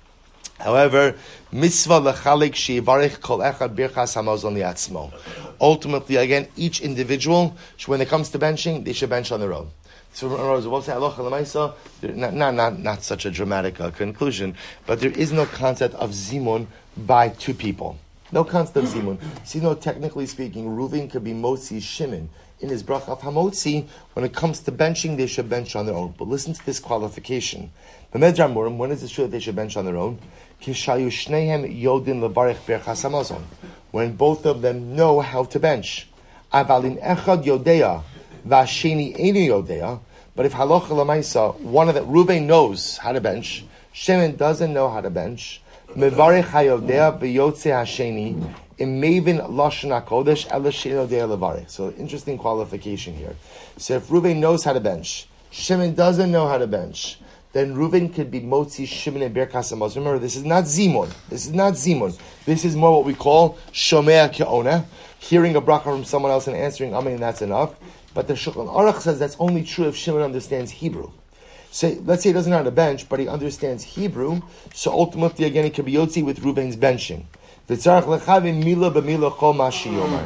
However, mitzvah lechalik sheyivarich kol echad birchas hamazon liatzmo. Ultimately, again, each individual, when it comes to benching, they should bench on their own. So we'll say halacha l'maisa, not, not, not, not such a dramatic uh, conclusion, but there is no concept of zimun by two people. No concept of zimun. See, no, technically speaking, Reuven could be motzi Shimon in his bracha of hamotzi. When it comes to benching, they should bench on their own. But listen to this qualification. The Medra Murim, when is it true that they should bench on their own? Kishayu shnehem yodin levarich berchas hamazon. When both of them know how to bench. Avalin echad yodea v'asheni einu yodea. But if halacha l'maisa, one of the Reuven knows how to bench, Shimon doesn't know how to bench. Mevarich hayodea b'yotze hasheni imavin lashon hakodesh elasheno dea levarich. So interesting qualification here. So if Reuven knows how to bench, Shimon doesn't know how to bench, then Reuven could be motzi Shimon and birchas hamazon. Remember, this is not zimun. This is not zimun. This is more what we call shomea ke'ona, hearing a bracha from someone else and answering amen, and that's enough. But the Shulchan Aruch says that's only true if Shimon understands Hebrew. So let's say he doesn't know how to bench, but he understands Hebrew. So ultimately, again, he could be yotzi with Reuven's benching. V'tzarach lechavim mila b'mila chol ma she'yomar.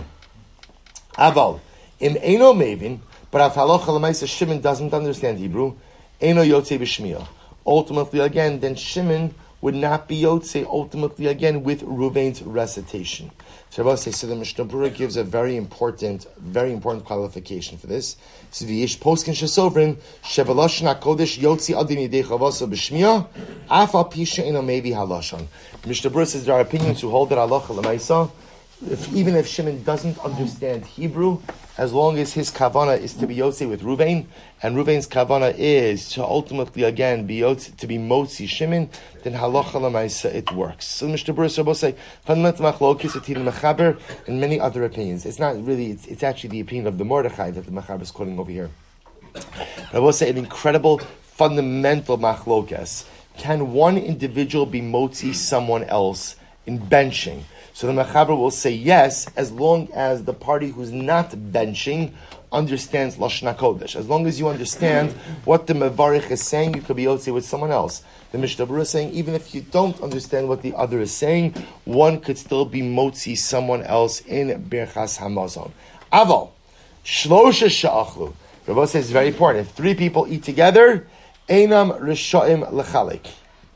Aval im eino mevin, but if halacha l'maisa Shimon doesn't understand Hebrew, eino yotzi b'shmiya. Ultimately, again, then Shimon would not be yotze, ultimately again with Reuven's recitation. So I will say, so the Mishnah Berurah gives a very important, very important qualification for this. So the Yish Poskin Shesovrin, Shevalashon HaKodesh Yotzi Adim Yidei Chavasa B'Shmiya, Afal Pisha Eno Maybe Halashon. Mishnah Berurah says there are opinions who hold that halacha l'maisa, if even if Shimon doesn't understand Hebrew, as long as his kavana is to be yotzi with Reuven, and Reuven's kavana is to ultimately again be yotzi, to be motzi Shimon, then halacha l'maisa it works. So Mishnah Berurah will say fundamental machlokes etin mechaber and many other opinions. It's not really; it's, it's actually the opinion of the Mordechai that the mechaber is quoting over here. But I will say an incredible fundamental machlokes. Can one individual be motzi someone else in benching? So the Mechaber will say yes, as long as the party who's not benching understands Lashon HaKodesh. As long as you understand what the Mevarich is saying, you could be yotzi with someone else. The Mishnah Berurah is saying, even if you don't understand what the other is saying, one could still be motzi someone else in Birchas Hamazon. Aval, Shlosha Sha'achlu. Rabbi says it's very important. If three people eat together, Einam Rishoim Lechalik.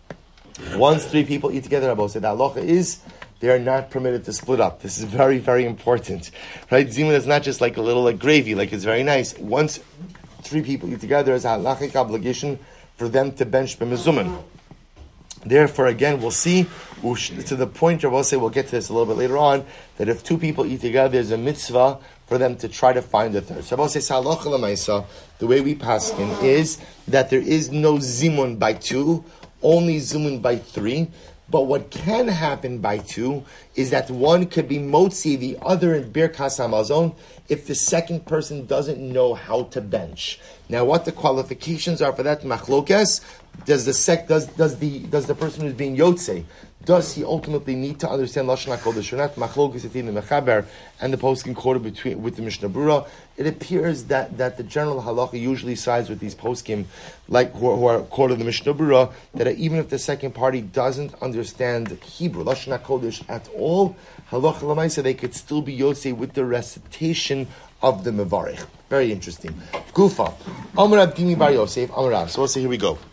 Once three people eat together, Rabbi said, the halacha is, they are not permitted to split up. This is very, very important. Right? Zimun is not just like a little like gravy, like it's very nice. Once three people eat together, there's a halachic obligation for them to bench b'mezuman. Therefore, again, we'll see, to the point, or we'll say, we'll get to this a little bit later on, that if two people eat together, there's a mitzvah for them to try to find a third. So I will say, halacha l'maisa, the way we paskin is that there is no zimun by two, only zimun by three. But what can happen by two is that one could be motzi, the other in Birkas Hamazon, if the second person doesn't know how to bench. Now, what the qualifications are for that machlokes? Does the sec does does the does the person who's being yotze, Does he ultimately need to understand Lashon HaKodesh or not? Machlokes in the Mechaber and the poskim quoted between with the Mishnah Brura. It appears that, that the general halacha usually sides with these poskim, like who, who are quoted in the Mishnah Brura, that even if the second party doesn't understand Hebrew Lashon HaKodesh at all, halacha l'maaseh they could still be yosei with the recitation of the Mevarich. Very interesting. Gufa. Amar Abdimi Bar Yosef. Amar. So let's say here we go.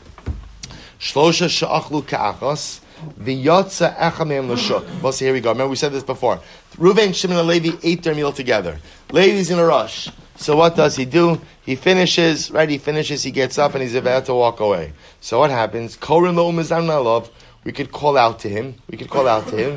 Shlosha she'achlu ka'achos. V'yotza echameim l'shuk. We'll see, here we go. Remember we said this before. Reuven, Shimon, and Levi ate their meal together. Levi's in a rush. So what does he do? He finishes, right, he finishes, he gets up and he's about to walk away. So what happens? Korin lo mizan na'alav. We could call out to him. We could call out to him.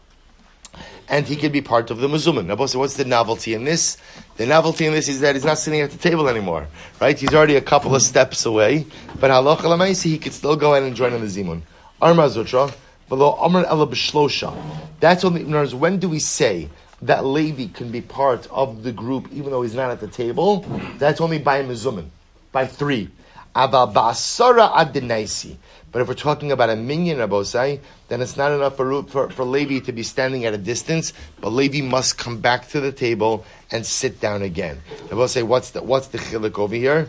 And he could be part of the Mezuman. Now, so what's the novelty in this? The novelty in this is that he's not sitting at the table anymore. Right? He's already a couple of steps away. But halacha l'maaseh, he could still go in and join in the Zimun. Arma Zutra, below Amr Ella B'Shlosha. That's only, in other words, when do we say that Levi can be part of the group even though he's not at the table? That's only by Mezuman, by three. Aval Ba'asara Ad-Denaisi. But if we're talking about a minyan, Rabosai, then it's not enough for, for, for Levi to be standing at a distance, but Levi must come back to the table and sit down again. Rabosai, what's the, what's the chiluk over here?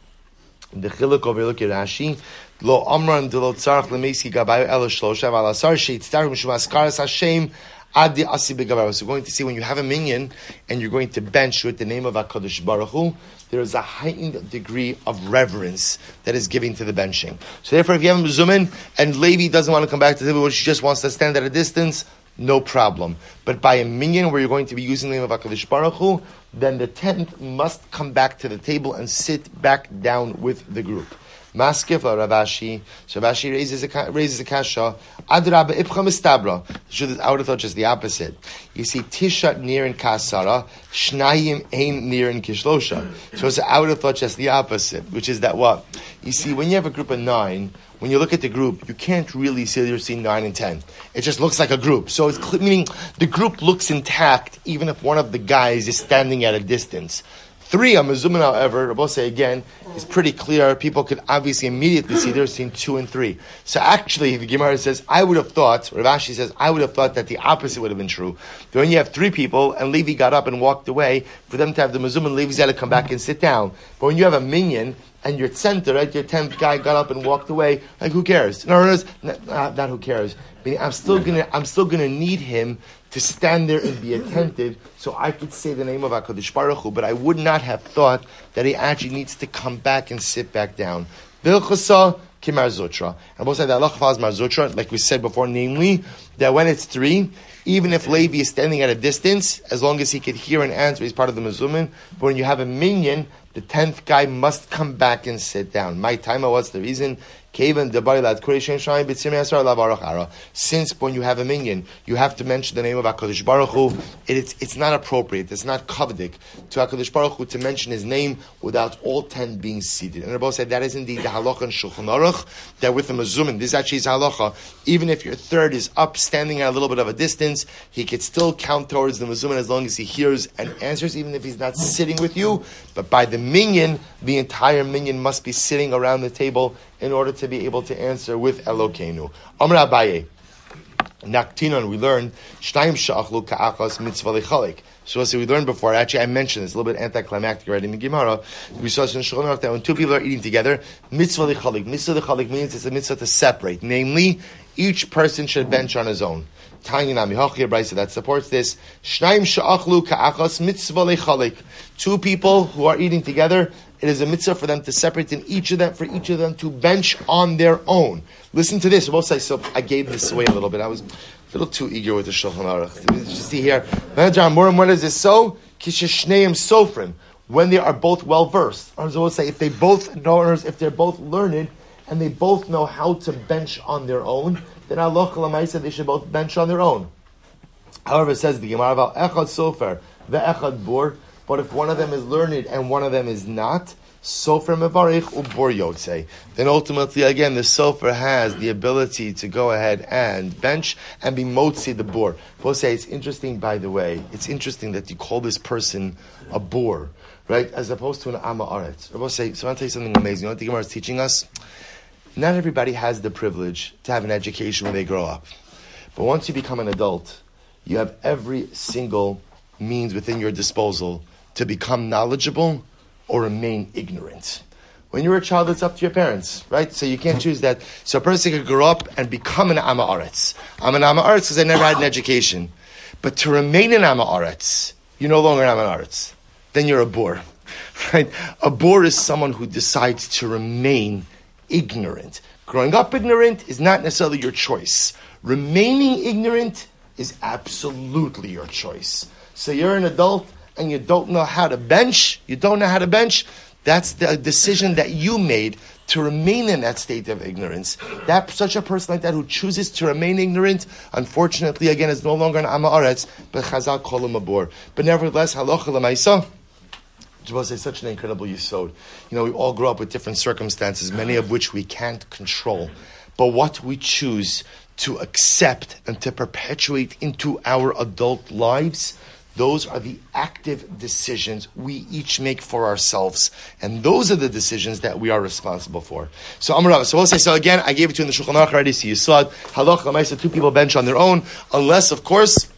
The chiluk over here, look at Rashi. Lo amran de lo tzarach lemesi gabayu elo shlosha val asar sheitzaru mishum askaras Hashem adi asi begabayu. So we're going to see when you have a minyan and you're going to bench with the name of HaKadosh Baruch Hu, there is a heightened degree of reverence that is given to the benching. So therefore, if you have a mezumin and Levi doesn't want to come back to the table, she just wants to stand at a distance, no problem. But by a minyan where you're going to be using the name of HaKadosh Baruch Hu, then the tenth must come back to the table and sit back down with the group. Maskef la Ravashi. So Ravashi raises a raises a kasha. Adraba ipcha mistabra. I would have thought just the opposite. You see, tishat near in kasara, shnayim ain near in kishlosha. So I would have thought just the opposite, which is that what you see when you have a group of nine. When you look at the group, you can't really see you're seeing nine and ten. It just looks like a group. So it's cl- meaning the group looks intact, even if one of the guys is standing at a distance. Three, a mezumin, however, Rabbi say again, is pretty clear. People could obviously immediately see they're seeing two and three. So actually, the Gemara says, I would have thought, Rav Ashi says, I would have thought that the opposite would have been true. That when you have three people, and Levi got up and walked away, for them to have the mezumin, Levi's got to come back and sit down. But when you have a minyan, and your center, right, your tenth guy got up and walked away, like who cares? No, no, no, not, not who cares. Meaning, I'm still gonna, I'm still gonna need him to stand there and be attentive, so I could say the name of HaKadosh Baruch Hu, but I would not have thought that he actually needs to come back and sit back down. Bilchasa kimar zotra. And both said that Allah follows mar zotra, like we said before, namely, that when it's three, even if Levi is standing at a distance, as long as he could hear and answer, he's part of the mezumin. But when you have a minyan, the tenth guy must come back and sit down. My time, what's the reason? Since when you have a minyan, you have to mention the name of HaKadosh Baruch Hu. It, it's, it's not appropriate, it's not kavdik to HaKadosh Baruch Hu to mention his name without all ten being seated. And Rabbi said that is indeed the halacha in Shulchan Aruch, that with the mezumin, this actually is halacha, even if your third is up, standing at a little bit of a distance, he could still count towards the mezumin as long as he hears and answers, even if he's not sitting with you. But by the minyan, the entire minyan must be sitting around the table in order to be able to answer with Elokeinu. Amr Abaye. Naktinon, we learned, Shnayim sha'achlu ka'achas mitzvah lechalek. So as we learned before, actually I mentioned this, a little bit anticlimactic already in the Gemara. We saw this in Shulchan Aruch that when two people are eating together, mitzvah lechalek. Mitzvah lechalek means it's a mitzvah to separate. Namely, each person should bench on his own. Tanya Nami Hachir Brisa that supports this. Shnayim sha'achlu ka'achas mitzvah lechalek. Two people who are eating together, it is a mitzvah for them to separate in each of them, for each of them to bench on their own. Listen to this. So I gave this away a little bit. I was a little too eager with the Shulchan Aruch. Just see here. What is this so? Kisheshneim sofrim. When they are both well versed. I was say if they both know, if they're both learned, and they both know how to bench on their own, then Allah Chalamaysa they should both bench on their own. However, it says the Gemara about echad sofer ve'echad bor. But if one of them is learned and one of them is not, sofer mevarich ubor yotze. Then ultimately, again, the sofer has the ability to go ahead and bench and be motzi the bor. We'll say it's interesting, by the way, it's interesting that you call this person a bor, right, as opposed to an ama aretz. We'll say, so I want to tell you something amazing. You know what the Gemara is teaching us? not everybody has the privilege to have an education when they grow up. But once you become an adult, you have every single means within your disposal to become knowledgeable or remain ignorant. When you're a child, it's up to your parents, right? So you can't choose that. So a person could grow up and become an Amma Aretz. I'm an Amma Aretz because I never had an education. But to remain an Amma Aretz, you're no longer an Amma Aretz. Then you're a bor, right? A bor is someone who decides to remain ignorant. Growing up ignorant is not necessarily your choice. Remaining ignorant is absolutely your choice. So you're an adult and you don't know how to bench, you don't know how to bench, that's the decision that you made to remain in that state of ignorance. That such a person like that who chooses to remain ignorant, unfortunately, again, is no longer an Amma Aretz, but Chazal call him a bor. But nevertheless, halacha l'maisa, Jabal is such an incredible yisod. You know, we all grow up with different circumstances, many of which we can't control. But what we choose to accept and to perpetuate into our adult lives, those are the active decisions we each make for ourselves. And those are the decisions that we are responsible for. So, Amar, so we'll say, so again, I gave it to you in the Shulchan Aruch already, so you saw it. Halach l'maisa, two people bench on their own, unless, of course,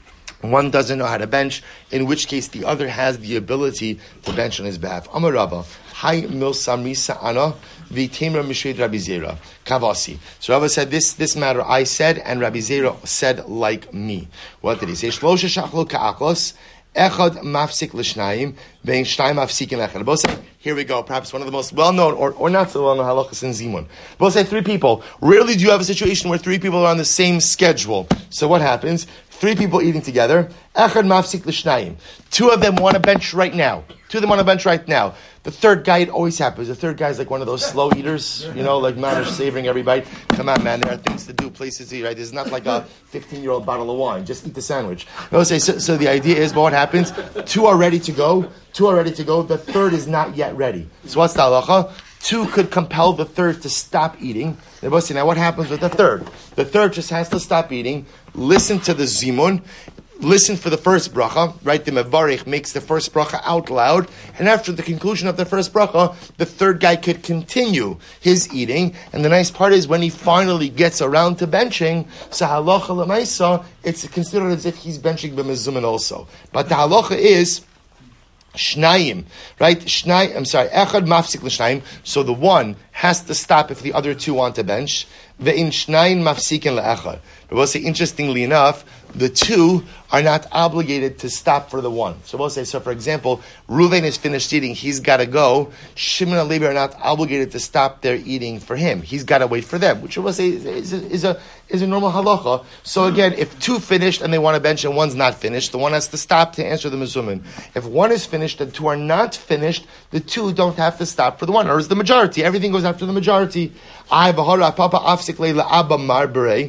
one doesn't know how to bench, in which case the other has the ability to bench on his behalf. Amar Rava, Hai milsam risa ana v'temra mishred Rabbi Zera kavasi. So Rava said, this this matter I said, and Rabbi Zera said like me. What did he say? Shlosha shachlo ka'aklos, echad mafsik l'shnayim, ve'in shnayim mafsikin echad. Both say, here we go, perhaps one of the most well-known, or, or not so well-known halachas in Zimun. Both say three people. Rarely do you have a situation where three people are on the same schedule. So what happens? Three people eating together. Echad mafsik l'shnayim. Two of them want to bench right now. Two of them want to bench right now. The third guy, it always happens. The third guy is like one of those slow eaters, you know, like man is savoring every bite. Come on, man, there are things to do, places to eat, right? This is not like a fifteen-year-old bottle of wine. Just eat the sandwich. No, so, so the idea is, but what happens? Two are ready to go. Two are ready to go. The third is not yet ready. So what's the halacha? Two could compel the third to stop eating. Now what happens with the third? The third just has to stop eating, listen to the zimun, listen for the first bracha, right? The mevarich makes the first bracha out loud, and after the conclusion of the first bracha, the third guy could continue his eating. And the nice part is when he finally gets around to benching, so halacha l'maisa, it's considered as if he's benching b'mezumin also. But the halacha is Shnayim, right? Shnayim, I'm sorry, echad mafsik l'shnayim. So the one has to stop if the other two want to bench. Ve'in shnayim mafsikin le'echad. But we'll say, interestingly enough, the two are not obligated to stop for the one. So we'll say, so for example, Reuven is finished eating, he's got to go. Shimon and Levi are not obligated to stop their eating for him. He's got to wait for them, which we'll say is, is, a, is, a, is a normal halacha. So again, if two finished and they want to bench and one's not finished, the one has to stop to answer the mezumin. If one is finished and two are not finished, the two don't have to stop for the one, or is the majority. Everything goes after the majority. I v'hara papa afsik leila abba marberei.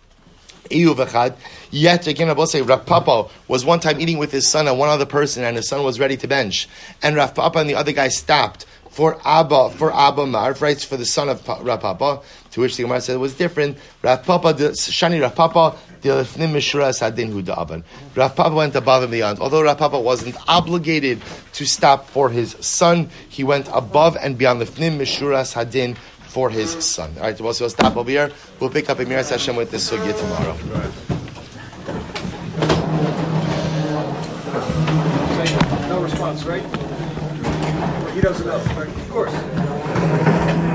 Yet again, I will say, Rav Papa was one time eating with his son and one other person, and his son was ready to bench, and Rav Papa and the other guy stopped for Abba, for Abba Marv, right, for the son of Rav Papa. To which the Gemara said it was different. Rav Papa, Shani Rav Papa, Rav Papa went above and beyond. Although Rav Papa wasn't obligated to stop for his son, he went above and beyond the Fnim Mishuras Hadin for his son. All right, so we'll stop over here. We'll pick up Emiras Hashem with this sugya tomorrow. No response, right? He doesn't know. Of course.